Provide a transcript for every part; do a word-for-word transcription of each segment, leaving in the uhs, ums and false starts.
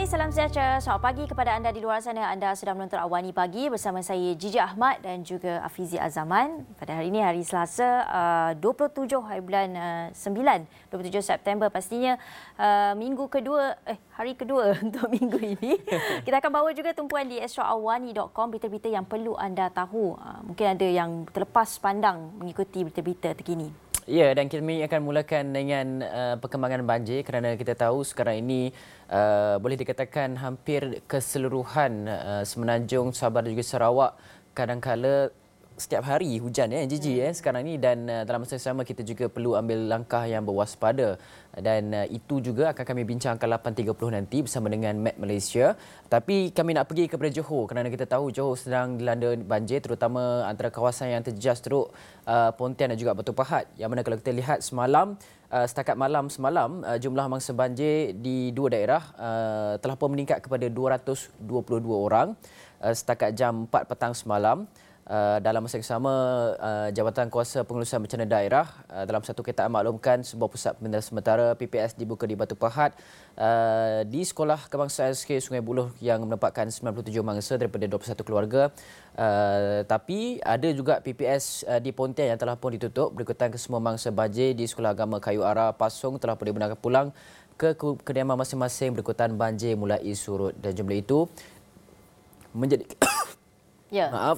salam sejahtera. Selamat pagi kepada anda di luar sana. Anda sedang menonton Awani Pagi bersama saya Gigi Ahmad dan juga Afizi Azaman. Pada hari ini, hari Selasa, dua puluh tujuh hari bulan sembilan, dua puluh tujuh September pastinya, minggu kedua, eh hari kedua untuk minggu ini. Kita akan bawa juga tumpuan di astro awani dot com, berita-berita yang perlu anda tahu. Mungkin ada yang terlepas pandang mengikuti berita-berita terkini. Ya, dan kami akan mulakan dengan uh, perkembangan banjir kerana kita tahu sekarang ini uh, boleh dikatakan hampir keseluruhan uh, Semenanjung, Sabah dan juga Sarawak kadang-kala setiap hari hujan ya Gigi ya sekarang ini, dan uh, dalam masa yang sama kita juga perlu ambil langkah yang berwaspada, dan uh, itu juga akan kami bincangkan lapan tiga puluh nanti bersama dengan Met Malaysia. Tapi kami nak pergi kepada Johor kerana kita tahu Johor sedang dilanda banjir, terutama antara kawasan yang terjejas teruk uh, Pontian dan juga Batu Pahat, yang mana kalau kita lihat semalam, uh, setakat malam semalam uh, jumlah mangsa banjir di dua daerah uh, telah pun meningkat kepada dua ratus dua puluh dua orang uh, setakat jam empat petang semalam. Uh, dalam masa yang sama, uh, Jabatan Kuasa Pengurusan Bencana Daerah uh, dalam satu kenyataan maklumkan sebuah pusat pengendalian sementara P P S dibuka di Batu Pahat uh, di Sekolah Kebangsaan S K Sungai Buloh yang menempatkan sembilan puluh tujuh mangsa daripada dua puluh satu keluarga. Uh, tapi ada juga P P S uh, di Pontian yang telah pun ditutup berikutan kesemua mangsa banjir di Sekolah Agama Kayu Ara Pasong telah pun dibenarkan pulang ke kediaman masing-masing berikutan banjir mulai surut, dan jumlah itu menjadi Ya. Maaf.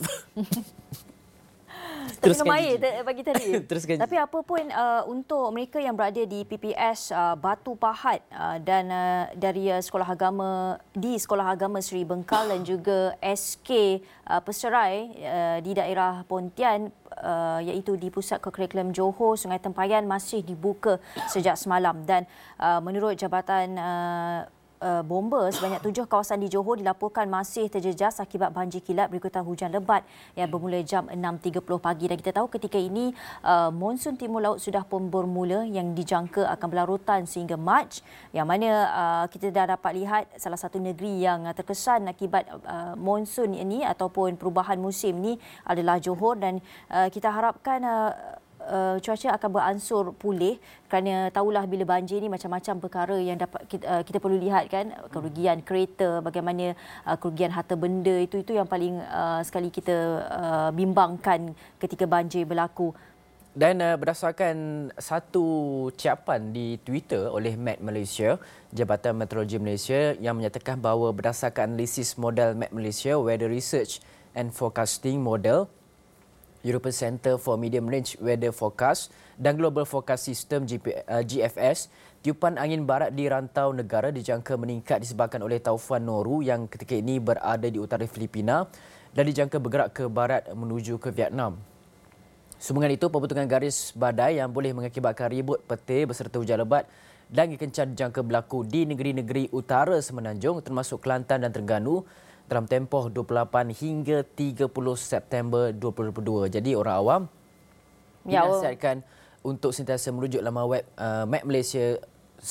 Teruskan air bagi tadi. Teruskan. Tapi apa pun uh, untuk mereka yang berada di P P S uh, Batu Pahat uh, dan uh, dari uh, sekolah agama di Sekolah Agama Seri Bengkal dan juga S K uh, Peserai uh, di daerah Pontian, uh, iaitu di Pusat Kurikulum Johor, Sungai Tempayan masih dibuka sejak semalam, dan uh, menurut Jabatan uh, Uh, bomba, sebanyak tujuh kawasan di Johor dilaporkan masih terjejas akibat banjir kilat berikutan hujan lebat yang bermula jam enam tiga puluh pagi. Dan kita tahu ketika ini uh, monsun timur laut sudah pun bermula yang dijangka akan berlarutan sehingga Mac, yang mana uh, kita dah dapat lihat salah satu negeri yang terkesan akibat uh, monsun ini ataupun perubahan musim ini adalah Johor, dan uh, kita harapkan uh, Uh, cuaca akan beransur pulih, kerana tahulah bila banjir ni macam-macam perkara yang dapat kita, uh, kita perlu lihat kan, kerugian kereta, bagaimana uh, kerugian harta benda, itu itu yang paling uh, sekali kita uh, bimbangkan ketika banjir berlaku. Dan uh, berdasarkan satu ucapan di Twitter oleh Met Malaysia, Jabatan Meteorologi Malaysia, yang menyatakan bahawa berdasarkan analisis model Met Malaysia Weather Research and Forecasting Model, European Centre for Medium Range Weather Forecast dan Global Forecast System G F S, tiupan angin barat di rantau negara dijangka meningkat disebabkan oleh taufan Noru yang ketika ini berada di utara Filipina dan dijangka bergerak ke barat menuju ke Vietnam. Sumbangan itu, pembentukan garis badai yang boleh mengakibatkan ribut petir beserta hujan lebat dan angin kencang dijangka berlaku di negeri-negeri utara Semenanjung termasuk Kelantan dan Terengganu dalam tempoh dua puluh lapan hingga tiga puluh September dua ribu dua puluh dua. Jadi orang awam ya, dinasihatkan untuk sentiasa merujuk laman web uh, Met Malaysia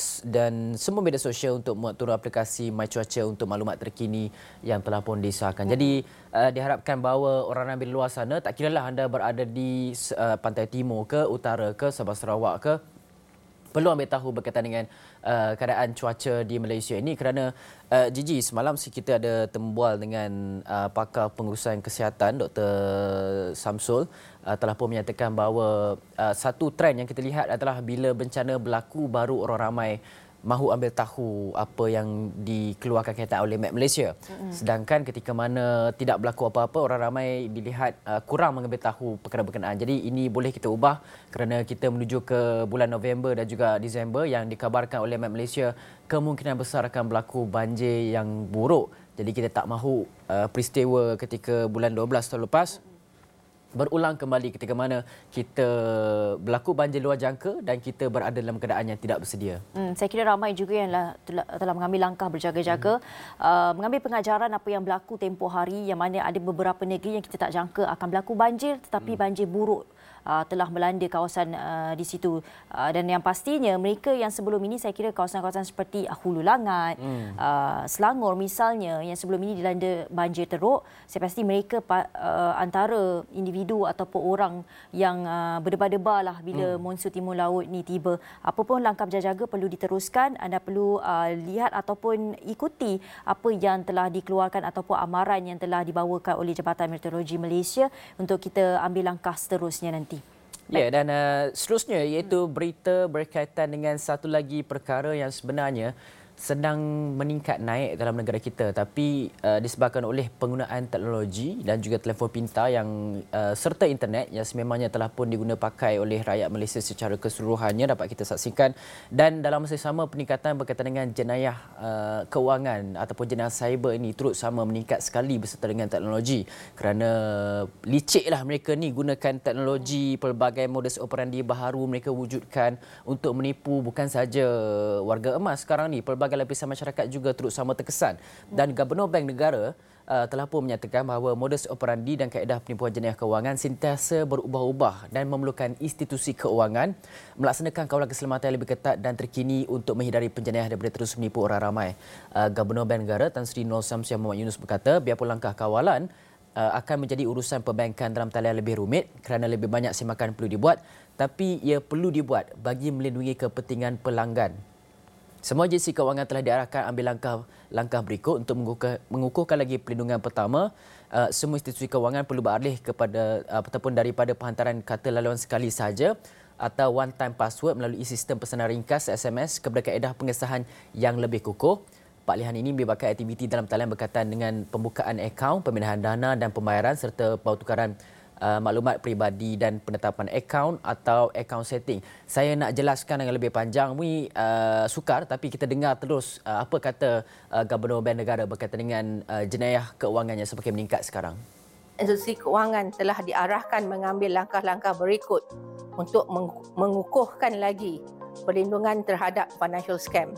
dan semua media sosial untuk muat turun aplikasi My Cuaca untuk maklumat terkini yang telah pun disahkan. Hmm. Jadi uh, diharapkan bahawa orang di luar sana, tak kiralah anda berada di uh, pantai timur ke, utara ke, Sabah Sarawak ke, perlu ambil tahu berkaitan dengan uh, keadaan cuaca di Malaysia ini, kerana uh, Gigi, semalam kita ada tembual dengan uh, pakar pengurusan kesihatan Doktor Samsul, uh, telah pun menyatakan bahawa uh, satu trend yang kita lihat adalah bila bencana berlaku baru orang ramai mahu ambil tahu apa yang dikeluarkan kenyataan oleh Met Malaysia. Mm-hmm. Sedangkan ketika mana tidak berlaku apa-apa, orang ramai dilihat uh, kurang mengambil tahu perkara berkenaan. Jadi ini boleh kita ubah kerana kita menuju ke bulan November dan juga Disember yang dikabarkan oleh Met Malaysia kemungkinan besar akan berlaku banjir yang buruk. Jadi kita tak mahu uh, peristiwa ketika bulan dua belas tahun lepas berulang kembali ketika mana kita berlaku banjir luar jangka dan kita berada dalam keadaan yang tidak bersedia. Hmm, saya kira ramai juga yang telah, telah mengambil langkah berjaga-jaga, hmm. uh, mengambil pengajaran apa yang berlaku tempoh hari, yang mana ada beberapa negeri yang kita tak jangka akan berlaku banjir, tetapi hmm. banjir buruk uh, telah melanda kawasan uh, di situ. Uh, dan yang pastinya mereka yang sebelum ini saya kira kawasan-kawasan seperti Hulu Langat, hmm. uh, Selangor misalnya yang sebelum ini dilanda banjir teruk, saya pasti mereka uh, antara individu ataupun orang yang uh, berdebar-debar lah bila hmm. monsun timur laut ni tiba. Apa pun langkah berjaga-jaga perlu diteruskan. Anda perlu uh, lihat ataupun ikuti apa yang telah dikeluarkan ataupun amaran yang telah dibawakan oleh Jabatan Meteorologi Malaysia untuk kita ambil langkah seterusnya nanti. Ya, yeah, dan uh, seterusnya iaitu berita berkaitan dengan satu lagi perkara yang sebenarnya sedang meningkat naik dalam negara kita, tapi uh, disebabkan oleh penggunaan teknologi dan juga telefon pintar yang uh, serta internet yang sememangnya telah pun diguna pakai oleh rakyat Malaysia secara keseluruhannya dapat kita saksikan. Dan dalam masa sama peningkatan berkaitan dengan jenayah uh, kewangan ataupun jenayah cyber ini turut sama meningkat sekali beserta dengan teknologi, kerana liciklah mereka ni gunakan teknologi, pelbagai modus operandi baharu mereka wujudkan untuk menipu bukan saja warga emas sekarang ni, pelbagai lapisan masyarakat juga turut sama terkesan. Dan Gubernur Bank Negara uh, telah pun menyatakan bahawa modus operandi dan kaedah penipuan jenayah kewangan sentiasa berubah-ubah dan memerlukan institusi keuangan melaksanakan kawalan keselamatan yang lebih ketat dan terkini untuk menghindari penjenayah daripada terus menipu orang ramai. Uh, Gubernur Bank Negara Tan Sri Nur Syamsiah Muhammad Yunus berkata, biarpun langkah kawalan uh, akan menjadi urusan perbankan dalam talian lebih rumit kerana lebih banyak semakan perlu dibuat, tapi ia perlu dibuat bagi melindungi kepentingan pelanggan. Semua agensi kewangan telah diarahkan ambil langkah-langkah berikut untuk mengukuh, mengukuhkan lagi perlindungan. Pertama, uh, semua institusi kewangan perlu beralih kepada uh, ataupun daripada penghantaran kata laluan sekali sahaja atau one time password melalui sistem pesanan ringkas S M S kepada kaedah pengesahan yang lebih kukuh. Paklihan ini melibatkan aktiviti dalam talian berkaitan dengan pembukaan akaun, pemindahan dana dan pembayaran serta pertukaran Uh, maklumat peribadi dan penetapan akaun atau akaun setting. Saya nak jelaskan dengan lebih panjang ni uh, sukar, tapi kita dengar terus uh, apa kata uh, Gubernur Bank Negara berkaitan dengan uh, jenayah keuangan yang semakin meningkat sekarang. Institusi keuangan telah diarahkan mengambil langkah-langkah berikut untuk mengukuhkan lagi perlindungan terhadap financial scam.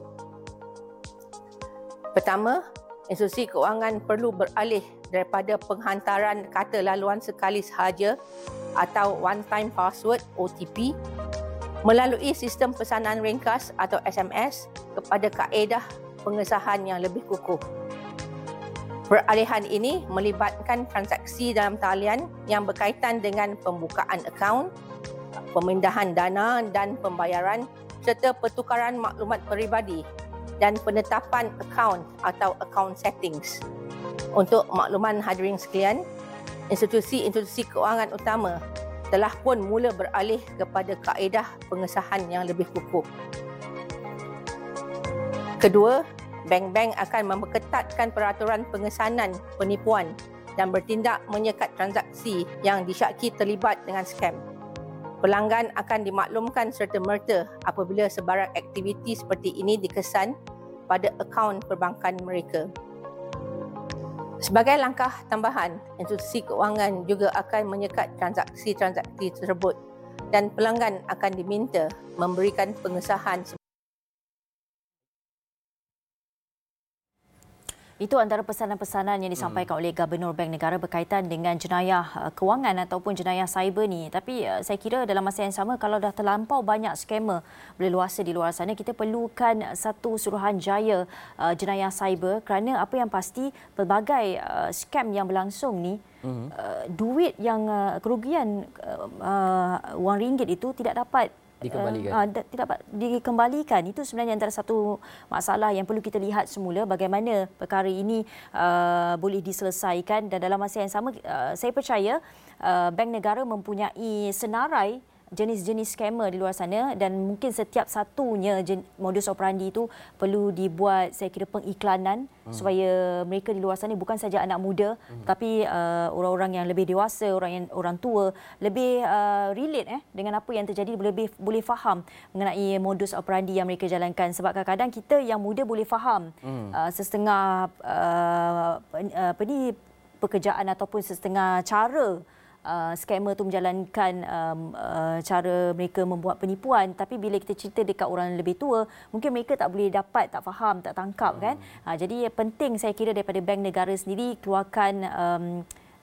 Pertama, institusi keuangan perlu beralih daripada penghantaran kata laluan sekali sahaja atau one time password O T P melalui sistem pesanan ringkas atau S M S kepada kaedah pengesahan yang lebih kukuh. Peralihan ini melibatkan transaksi dalam talian yang berkaitan dengan pembukaan akaun, pemindahan dana dan pembayaran serta pertukaran maklumat peribadi dan penetapan akaun atau account settings. Untuk makluman hadirin sekalian, institusi-institusi keuangan utama telah pun mula beralih kepada kaedah pengesahan yang lebih kukuh. Kedua, bank-bank akan memperketatkan peraturan pengesanan penipuan dan bertindak menyekat transaksi yang disyaki terlibat dengan skam. Pelanggan akan dimaklumkan serta-merta apabila sebarang aktiviti seperti ini dikesan pada akaun perbankan mereka. Sebagai langkah tambahan, institusi keuangan juga akan menyekat transaksi-transaksi tersebut dan pelanggan akan diminta memberikan pengesahan. Itu antara pesanan-pesanan yang disampaikan hmm. oleh Gubernur Bank Negara berkaitan dengan jenayah kewangan ataupun jenayah cyber ni. Tapi saya kira dalam masa yang sama, kalau dah terlampau banyak skamer berleluasa di luar sana, kita perlukan satu suruhanjaya uh, jenayah cyber, kerana apa yang pasti pelbagai uh, skam yang berlangsung ni, hmm. uh, duit yang uh, kerugian uh, uh, wang ringgit itu tidak dapat dikembalikan. Uh, uh, tidak dapat dikembalikan. Itu sebenarnya antara satu masalah yang perlu kita lihat semula, bagaimana perkara ini uh, boleh diselesaikan. Dan dalam masa yang sama, uh, saya percaya uh, Bank Negara mempunyai senarai jenis-jenis skamer di luar sana, dan mungkin setiap satunya modus operandi itu perlu dibuat, saya kira, pengiklanan hmm. supaya mereka di luar sana bukan saja anak muda hmm. tapi uh, orang-orang yang lebih dewasa, orang yang orang tua lebih uh, relate eh dengan apa yang terjadi, lebih boleh faham mengenai modus operandi yang mereka jalankan. Sebab kadang-kadang kita yang muda boleh faham hmm. uh, setengah uh, apa ni pekerjaan ataupun setengah cara Uh, skamer tu menjalankan um, uh, cara mereka membuat penipuan, tapi bila kita cerita dekat orang lebih tua, mungkin mereka tak boleh dapat, tak faham, tak tangkap kan. Uh, jadi penting saya kira daripada Bank Negara sendiri keluarkan um,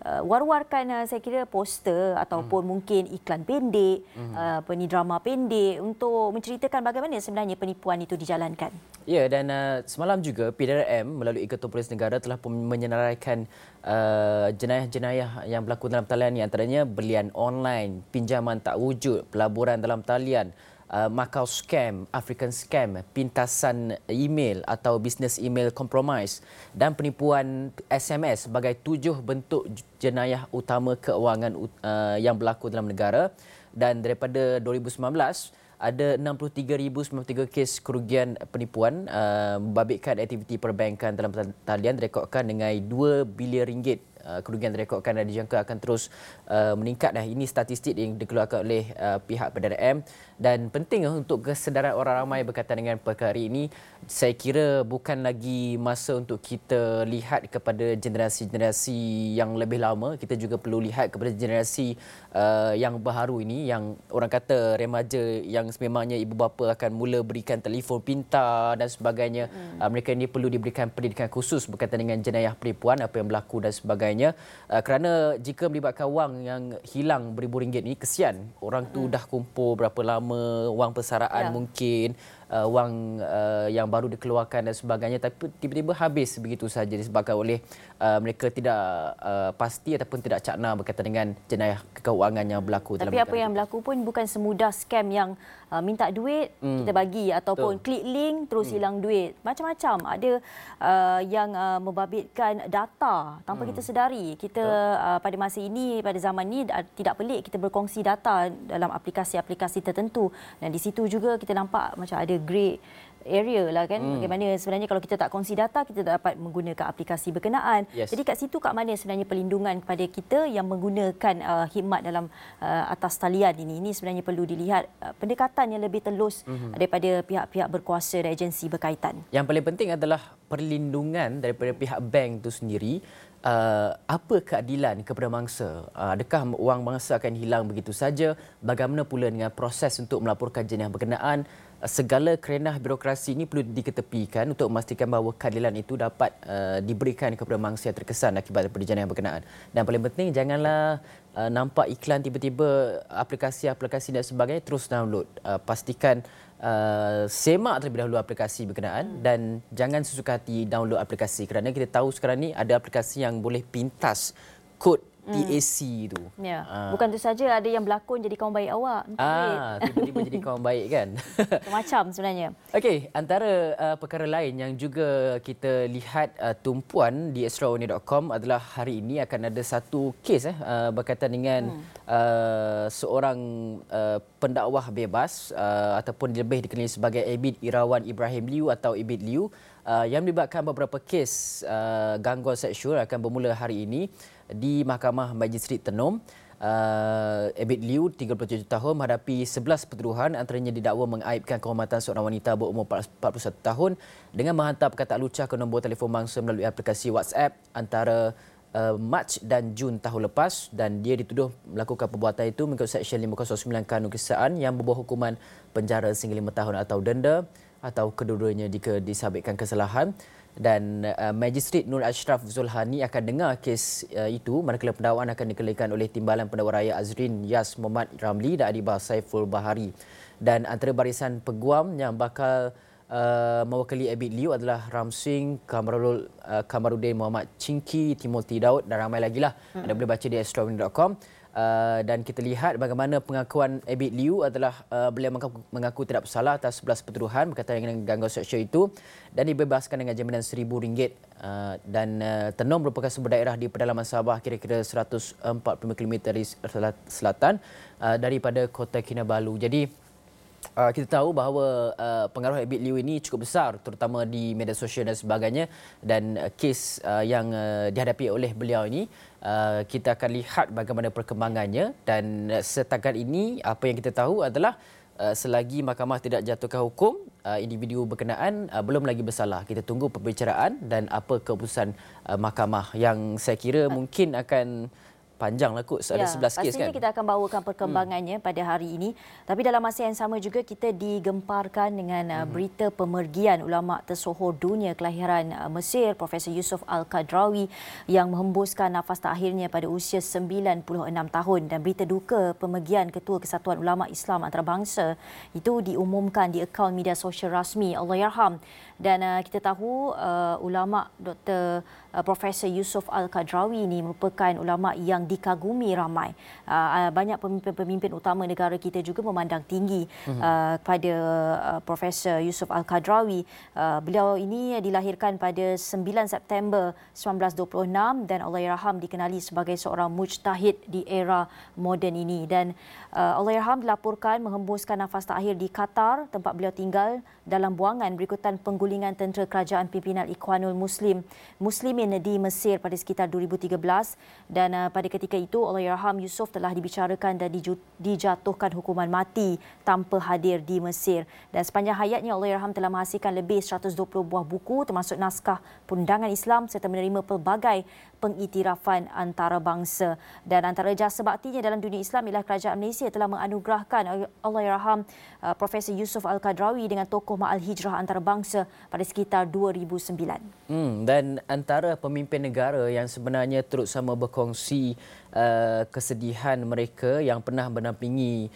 uh, war-warkan uh, saya kira poster ataupun hmm. mungkin iklan pendek, hmm. uh, apa ni drama pendek untuk menceritakan bagaimana sebenarnya penipuan itu dijalankan. Ya, dan uh, semalam juga P D R M melalui Ketua Polis Negara telah pun menyenaraikan uh, jenayah-jenayah yang berlaku dalam talian ini, antaranya belian online, pinjaman tak wujud, pelaburan dalam talian, Uh, Macau scam, African scam, pintasan email atau business email compromise dan penipuan S M S sebagai tujuh bentuk jenayah utama keuangan uh, yang berlaku dalam negara. Dan daripada dua ribu sembilan belas ada enam puluh tiga ribu sembilan puluh tiga kes kerugian penipuan uh, membabitkan aktiviti perbankan dalam talian direkodkan dengan dua bilion ringgit. Uh, kerugian direkodkan dan dijangka akan terus uh, meningkat. Dah ini statistik yang dikeluarkan oleh uh, pihak P D R M, dan penting untuk kesedaran orang ramai berkaitan dengan perkara ini. Saya kira bukan lagi masa untuk kita lihat kepada generasi-generasi yang lebih lama, kita juga perlu lihat kepada generasi uh, yang baharu ini, yang orang kata remaja yang sememangnya ibu bapa akan mula berikan telefon pintar dan sebagainya. Hmm. Uh, mereka ini perlu diberikan pendidikan khusus berkaitan dengan jenayah penipuan, apa yang berlaku dan sebagainya. Uh, kerana jika melibatkan wang yang hilang beribu ringgit ni, kesian. Orang tu hmm. dah kumpul berapa lama, wang persaraan ya. mungkin, uh, wang uh, yang baru dikeluarkan dan sebagainya, tapi tiba-tiba habis begitu saja disebabkan oleh uh, mereka tidak uh, pasti ataupun tidak cakna berkaitan dengan jenayah keuangan yang berlaku. Tapi apa yang berlaku pun bukan semudah scam yang uh, minta duit, hmm. kita bagi, ataupun Betul. klik link terus hmm. hilang duit. Macam-macam. Ada uh, yang uh, membabitkan data tanpa hmm. kita sedari. Kita uh, pada masa ini, pada zaman ini uh, tidak pelik kita berkongsi data dalam aplikasi-aplikasi tertentu, dan di situ juga kita nampak macam ada grey area lah kan. Hmm. Bagaimana sebenarnya kalau kita tak kongsi data, kita tak dapat menggunakan aplikasi berkenaan. Yes. Jadi kat situ kat mana sebenarnya perlindungan kepada kita yang menggunakan uh, khidmat dalam uh, atas talian ini. Ini sebenarnya perlu dilihat uh, pendekatan yang lebih telus hmm. daripada pihak-pihak berkuasa dan agensi berkaitan. Yang paling penting adalah perlindungan daripada pihak bank itu sendiri. Uh, apa keadilan kepada mangsa? Uh, adakah wang mangsa akan hilang begitu saja? Bagaimana pula dengan proses untuk melaporkan jenayah berkenaan? Uh, segala kerenah birokrasi ini perlu diketepikan untuk memastikan bahawa keadilan itu dapat uh, diberikan kepada mangsa yang terkesan akibat daripada jenayah berkenaan. Dan paling penting, janganlah uh, nampak iklan tiba-tiba aplikasi-aplikasi dan sebagainya terus download. Uh, pastikan Uh, semak terlebih dahulu aplikasi berkenaan dan jangan sesuka hati download aplikasi, kerana kita tahu sekarang ni ada aplikasi yang boleh pintas kod P A C tu. Ya. Uh. Bukan tu saja, ada yang berlakon jadi kawan baik awak. Ah, tiba-tiba jadi kawan baik kan. Macam sebenarnya. Okey, antara uh, perkara lain yang juga kita lihat uh, tumpuan di extraordinary dot com adalah hari ini akan ada satu kes eh uh, berkaitan dengan hmm. uh, seorang uh, pendakwah bebas uh, ataupun lebih dikenali sebagai Abid Irawan Ibrahim Liu atau Abid Liu uh, yang melibatkan beberapa kes uh, gangguan seksual akan bermula hari ini di Mahkamah Majistret Tenom. Uh, Abid Liu, tiga puluh tujuh tahun, menghadapi sebelas pertuduhan, antaranya didakwa mengaibkan kehormatan seorang wanita berumur empat puluh satu tahun dengan menghantar perkataan lucah ke nombor telefon mangsa melalui aplikasi WhatsApp antara uh, Mac dan Jun tahun lepas, dan dia dituduh melakukan perbuatan itu mengikut Seksyen lima kosong sembilan Kanun Keseksaan yang membawa hukuman penjara sehingga lima tahun atau denda atau kedua-duanya jika disabitkan kesalahan. Dan uh, Magistrat Nur Ashraf Zulhani akan dengar kes uh, itu manakala pendakwaan akan dikelikan oleh Timbalan Pendakwa Raya Azrin Yas Muhammad Ramli dan Adibah Saiful Bahari. Dan antara barisan peguam yang bakal uh, mewakili Abid Liu adalah Ramsing, Kamarul, uh, Kamaruddin Muhammad Cingki, Timothy Daud dan ramai lagi lah. Hmm. Anda boleh baca di extraordinary dot com. Uh, dan kita lihat bagaimana pengakuan Abid Liu adalah uh, beliau mengaku, mengaku tidak bersalah atas sebelas pertuduhan berkaitan dengan gangguan seksual itu dan dibebaskan dengan jaminan seribu ringgit. Uh, dan uh, Tenom merupakan sebuah daerah di pedalaman Sabah kira-kira seratus empat puluh lima kilometer di selatan uh, daripada Kota Kinabalu. Jadi Uh, kita tahu bahawa uh, pengaruh Abid Liu ini cukup besar terutama di media sosial dan sebagainya, dan uh, kes uh, yang uh, dihadapi oleh beliau ini uh, kita akan lihat bagaimana perkembangannya. Dan uh, setakat ini apa yang kita tahu adalah uh, selagi mahkamah tidak jatuhkan hukum, uh, individu berkenaan uh, belum lagi bersalah. Kita tunggu pembicaraan dan apa keputusan uh, mahkamah yang saya kira mungkin akan panjang lah kot, ada ya, sebelas kes kan. Pastinya kita akan bawakan perkembangannya hmm. pada hari ini. Tapi dalam masa yang sama juga kita digemparkan dengan hmm. berita pemergian ulama tersohor dunia kelahiran Mesir, Profesor Yusuf Al-Qadrawi yang menghembuskan nafas terakhirnya pada usia sembilan puluh enam tahun. Dan berita duka pemergian Ketua Kesatuan Ulama Islam Antarabangsa itu diumumkan di akaun media sosial rasmi, Allahyarham. Dan uh, kita tahu uh, ulama Doktor uh, Profesor Yusuf Al-Qadrawi ini merupakan ulama yang dikagumi ramai. Uh, banyak pemimpin-pemimpin utama negara kita juga memandang tinggi uh, kepada uh, Profesor Yusuf Al-Qadrawi. Uh, beliau ini dilahirkan pada sembilan September seribu sembilan ratus dua puluh enam dan Allahyarham dikenali sebagai seorang mujtahid di era moden ini. Dan uh, Allahyarham dilaporkan menghembuskan nafas terakhir di Qatar, tempat beliau tinggal, dalam buangan berikutan penggulingan tentera kerajaan pimpinan Ikhwanul Muslim Muslimin di Mesir pada sekitar dua ribu tiga belas. Dan uh, pada ketika itu Allahyarham Yusuf telah dibicarakan dan diju, dijatuhkan hukuman mati tanpa hadir di Mesir. Dan sepanjang hayatnya Allahyarham telah menghasilkan lebih seratus dua puluh buah buku termasuk naskah perundangan Islam serta menerima pelbagai pengiktirafan antarabangsa. Dan antara jasa baktinya dalam dunia Islam ialah kerajaan Malaysia telah menganugerahkan Allahyarham uh, Profesor Yusuf Al-Qadrawi dengan tokoh Ma'al Hijrah antarabangsa pada sekitar dua ribu sembilan. Hmm, dan antara pemimpin negara yang sebenarnya turut sama berkongsi uh, kesedihan mereka yang pernah mendampingi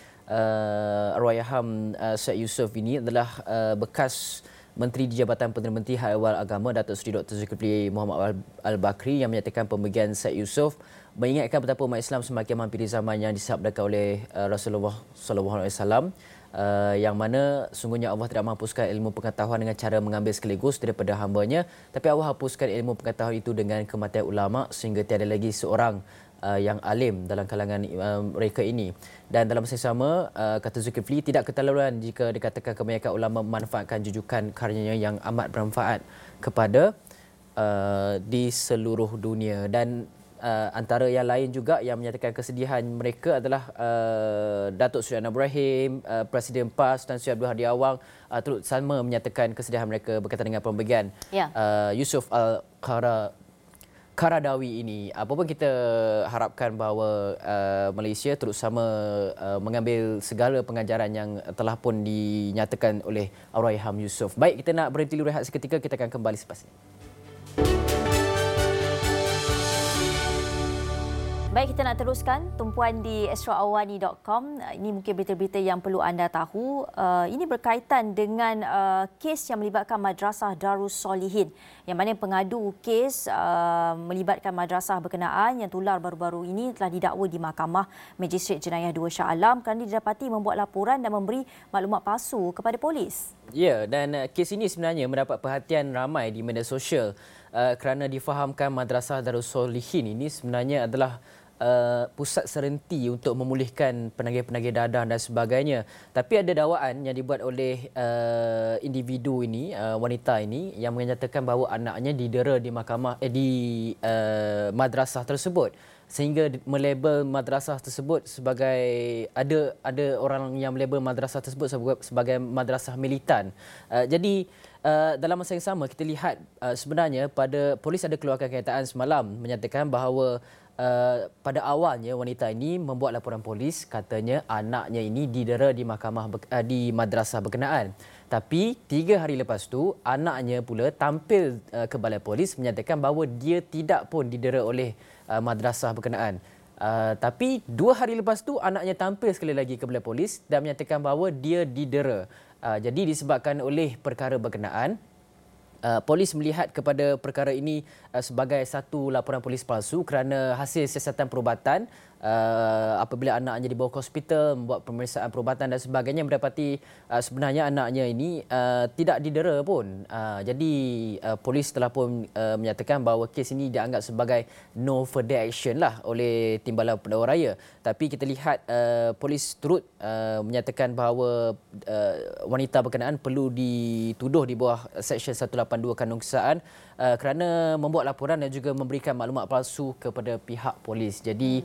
uh, Allahyarham uh, Syed Yusof ini adalah uh, bekas Menteri di Jabatan Perdana Menteri Hal Ehwal Agama Datuk Seri Doktor Zulkifli Muhammad Al-Bakri yang menyatakan pemergian Syed Yusof mengingatkan betapa umat Islam semakin menghampiri zaman yang disabdakan oleh uh, Rasulullah sallallahu alaihi wasallam, uh, yang mana sungguhnya Allah tidak menghapuskan ilmu pengetahuan dengan cara mengambil sekaligus daripada hamba-Nya, tapi Allah hapuskan ilmu pengetahuan itu dengan kematian ulama sehingga tiada lagi seorang Uh, yang alim dalam kalangan uh, mereka ini. Dan dalam masa yang sama, uh, kata Zulkifli, tidak keterlaluan jika dikatakan kebanyakan ulama memanfaatkan jujukan karyanya yang amat bermanfaat kepada uh, di seluruh dunia. Dan uh, antara yang lain juga yang menyatakan kesedihan mereka adalah uh, Datuk Seri Anwar Ibrahim, uh, Presiden P A S Tan Sri Abdul Hadi Awang uh, turut sama menyatakan kesedihan mereka berkaitan dengan pemergian ya. uh, Yusuf Al-Qadrawi Qaradawi ini. Apa pun kita harapkan bahawa uh, Malaysia terus sama uh, mengambil segala pengajaran yang telah pun dinyatakan oleh Allahyarham Yusuf. Baik, kita nak berhenti dulu rehat seketika, kita akan kembali selepas ini. Baik, kita nak teruskan tumpuan di astro awani dot com. Ini mungkin berita-berita yang perlu anda tahu. Uh, ini berkaitan dengan uh, kes yang melibatkan Madrasah Darus Solihin, yang mana pengadu kes uh, melibatkan madrasah berkenaan yang tular baru-baru ini telah didakwa di Mahkamah Magistrate Jenayah dua Shah Alam kerana didapati membuat laporan dan memberi maklumat palsu kepada polis. Ya, dan uh, kes ini sebenarnya mendapat perhatian ramai di media sosial uh, kerana difahamkan Madrasah Darus Solihin ini sebenarnya adalah Uh, pusat serenti untuk memulihkan penagih-penagih dadah dan sebagainya. Tapi ada dakwaan yang dibuat oleh uh, individu ini, uh, wanita ini, yang menyatakan bahawa anaknya didera di mahkamah eh, di uh, madrasah tersebut, sehingga melabel madrasah tersebut sebagai ada ada orang yang melabel madrasah tersebut sebagai, sebagai madrasah militan. Uh, jadi Uh, dalam masa yang sama kita lihat uh, sebenarnya pada polis ada keluarkan kenyataan semalam menyatakan bahawa uh, pada awalnya wanita ini membuat laporan polis, katanya anaknya ini didera di mahkamah uh, di madrasah berkenaan. Tapi tiga hari lepas tu anaknya pula tampil uh, ke balai polis menyatakan bahawa dia tidak pun didera oleh uh, madrasah berkenaan. Uh, tapi dua hari lepas tu anaknya tampil sekali lagi ke balai polis dan menyatakan bahawa dia didera. Uh, jadi disebabkan oleh perkara berkenaan, uh, polis melihat kepada perkara ini uh, sebagai satu laporan polis palsu kerana hasil siasatan perubatan uh, apabila anaknya dibawa ke hospital membuat pemeriksaan perubatan dan sebagainya mendapati uh, sebenarnya anaknya ini uh, tidak didera pun. Uh, jadi uh, polis telah pun uh, menyatakan bahawa kes ini dianggap sebagai no further action lah oleh Timbalan Pendakwa Raya. Tapi kita lihat uh, polis turut uh, menyatakan bahawa uh, wanita berkenaan perlu dituduh di bawah Seksyen seratus lapan puluh dua Kanun Kesihatan uh, kerana membuat laporan dan juga memberikan maklumat palsu kepada pihak polis. Jadi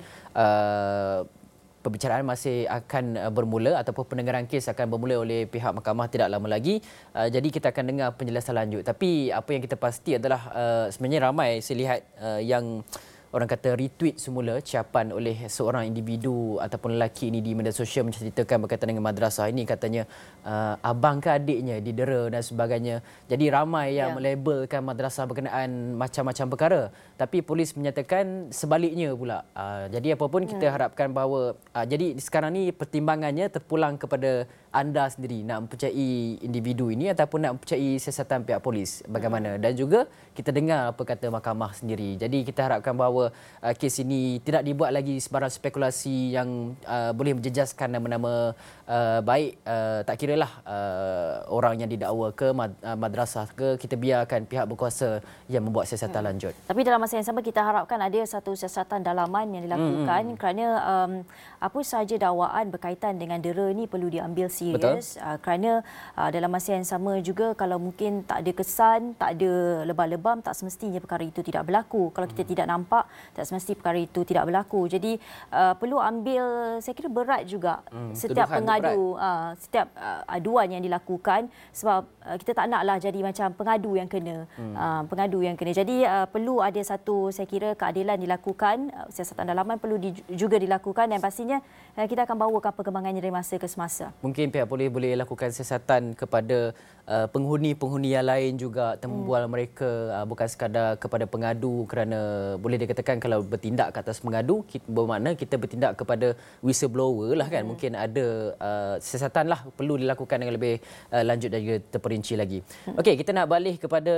uh, perbicaraan masih akan uh, bermula ataupun pendengaran kes akan bermula oleh pihak mahkamah tidak lama lagi. Uh, jadi kita akan dengar penjelasan lanjut. Tapi apa yang kita pasti adalah uh, sebenarnya ramai saya lihat uh, yang orang kata retweet semula ciapan oleh seorang individu ataupun lelaki ini di media sosial menceritakan berkaitan dengan madrasah ini, katanya uh, abang ke adiknya didera dan sebagainya. Jadi ramai yang yeah. melabelkan madrasah berkenaan macam-macam perkara. Tapi polis menyatakan sebaliknya pula. Uh, jadi apapun kita hmm. harapkan bahawa uh, jadi sekarang ni pertimbangannya terpulang kepada anda sendiri nak mempercayai individu ini ataupun nak mempercayai siasatan pihak polis bagaimana. Dan juga kita dengar apa kata mahkamah sendiri. Jadi kita harapkan bahawa uh, kes ini tidak dibuat lagi sebarang spekulasi yang uh, boleh menjejaskan nama-nama uh, baik, uh, tak kiralah uh, orang yang didakwa ke mad- uh, madrasah ke, kita biarkan pihak berkuasa yang membuat siasatan hmm. lanjut. Tapi dalam masa yang sama kita harapkan ada satu siasatan dalaman yang dilakukan hmm. kerana um, apa sahaja dakwaan berkaitan dengan dera ni perlu diambil serius uh, kerana uh, dalam masa yang sama juga kalau mungkin tak ada kesan, tak ada lebam-lebam, tak semestinya perkara itu tidak berlaku. Kalau kita hmm. tidak nampak, tak semesti perkara itu tidak berlaku. Jadi uh, perlu ambil, saya kira berat juga hmm, setiap pengadu, uh, setiap uh, aduan yang dilakukan, sebab uh, kita tak naklah jadi macam pengadu yang kena, hmm. uh, pengadu yang kena. Jadi uh, perlu ada satu, saya kira keadilan dilakukan, uh, siasatan dalaman perlu di, juga dilakukan dan pastinya uh, kita akan bawakan perkembangannya dari masa ke semasa. Mungkin pihak polis boleh lakukan siasatan kepada uh, penghuni-penghuni yang lain juga, tembual hmm. mereka uh, bukan sekadar kepada pengadu, kerana boleh dikatakan kalau bertindak ke atas pengadu kita, bermakna kita bertindak kepada whistleblower lah kan. Hmm. Mungkin ada uh, siasatan lah perlu dilakukan dengan lebih uh, lanjut dan juga terperinci lagi. Hmm. Okey, kita nak balik kepada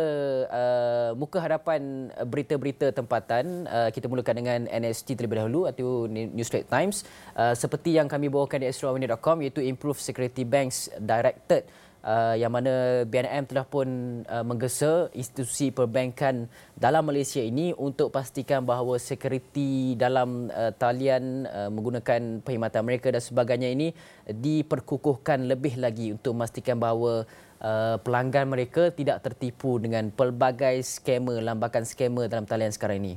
uh, muka hadapan berita-berita tempatan. Uh, kita mulakan dengan N S T terlebih dahulu atau New Straits Times. Uh, seperti yang kami bawakan di astro awani dot com, iaitu Improve Security Banks Directed, Uh, yang mana B N M telah pun uh, menggesa institusi perbankan dalam Malaysia ini untuk pastikan bahawa sekuriti dalam uh, talian uh, menggunakan perkhidmatan mereka dan sebagainya ini diperkukuhkan lebih lagi untuk memastikan bahawa uh, pelanggan mereka tidak tertipu dengan pelbagai skema, lambakan skema dalam talian sekarang ini.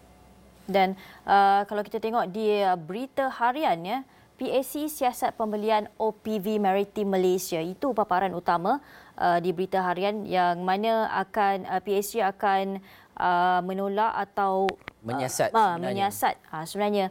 Dan uh, kalau kita tengok di uh, berita harian ya, P A C siasat pembelian O P V Maritime Malaysia, itu paparan utama uh, di berita harian yang mana akan uh, P A C akan uh, menolak atau menyiasat uh, sebenarnya. menyiasat uh, sebenarnya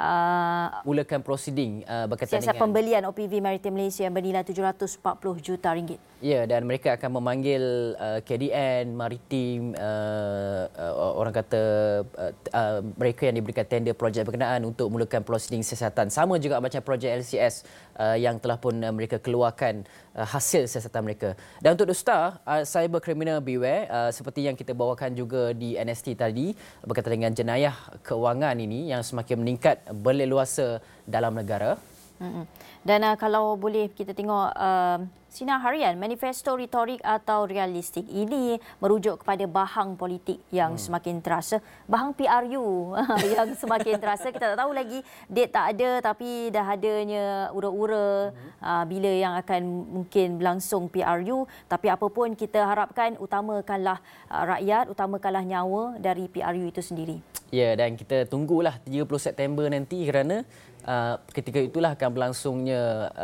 uh, mulakan proceeding uh, berkaitan siasat dengan pembelian O P V Maritime Malaysia yang bernilai tujuh ratus empat puluh juta ringgit. Ya, dan mereka akan memanggil uh, K D N, Maritim, uh, uh, orang kata uh, uh, mereka yang diberikan tender projek berkenaan untuk mulakan proceeding siasatan. Sama juga macam projek L C S uh, yang telah pun uh, mereka keluarkan uh, hasil siasatan mereka. Dan untuk Dusta, uh, cyber criminal beware, uh, seperti yang kita bawakan juga di N S T tadi, berkaitan dengan jenayah kewangan ini yang semakin meningkat berleluasa dalam negara. Mm-mm. Dan uh, kalau boleh kita tengok uh, sinar harian, manifesto retorik atau realistik ini merujuk kepada bahang politik yang hmm. semakin terasa, bahang P R U yang semakin terasa. Kita tak tahu lagi, date tak ada tapi dah adanya ura-ura hmm. uh, bila yang akan mungkin berlangsung P R U. Tapi apa pun kita harapkan utamakanlah uh, rakyat, utamakanlah nyawa dari P R U itu sendiri. Ya, dan kita tunggulah tiga puluh September nanti kerana uh, ketika itulah akan berlangsungnya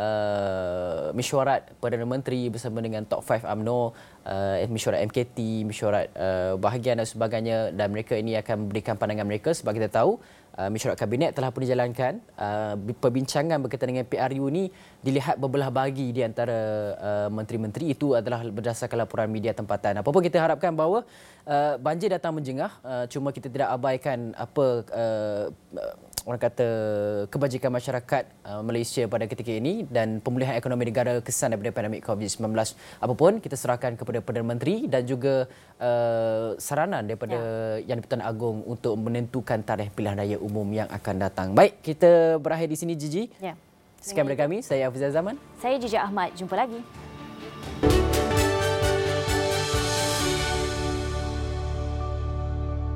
uh, mesyuarat Perdana Menteri bersama dengan Top lima U M N O, uh, mesyuarat M K T, mesyuarat uh, bahagian dan sebagainya, dan mereka ini akan memberikan pandangan mereka. Sebab kita tahu uh, mesyuarat kabinet telah pun dijalankan. Uh, perbincangan berkaitan dengan P R U ini dilihat berbelah bagi di antara uh, menteri-menteri. Itu adalah berdasarkan laporan media tempatan. Apa-apa kita harapkan bahawa uh, banjir datang menjengah, uh, cuma kita tidak abaikan apa uh, orang kata kebajikan masyarakat uh, Malaysia pada ketika ini dan pemulihan ekonomi negara kesan daripada pandemik covid sembilan belas. Apapun kita serahkan kepada Perdana Menteri dan juga uh, saranan daripada ya. Yang di-Pertuan Agong untuk menentukan tarikh pilihan raya umum yang akan datang. Baik, kita berakhir di sini Gigi. Ya. Sekian daripada kami, saya Hafizah Zaman. Saya Gigi Ahmad. Jumpa lagi.